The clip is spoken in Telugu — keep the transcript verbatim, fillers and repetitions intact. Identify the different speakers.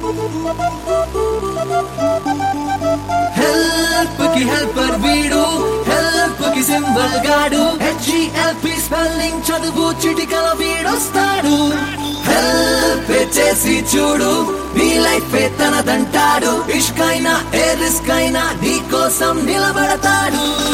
Speaker 1: హెల్ప్ కి హెల్పర్ వీడు, హెల్ప్ కి సింబల్ గాడు, హెచ్ఈఎల్పి స్పెల్లింగ్ చదువు చిటికల వీడొస్తాడు. హెల్ప్ చేసి చూడు, నీ లైఫ్ తనదంటాడు. ఇష్కైనా ఏ రిస్క్ అయినా నీ కోసం నిలబడతాడు.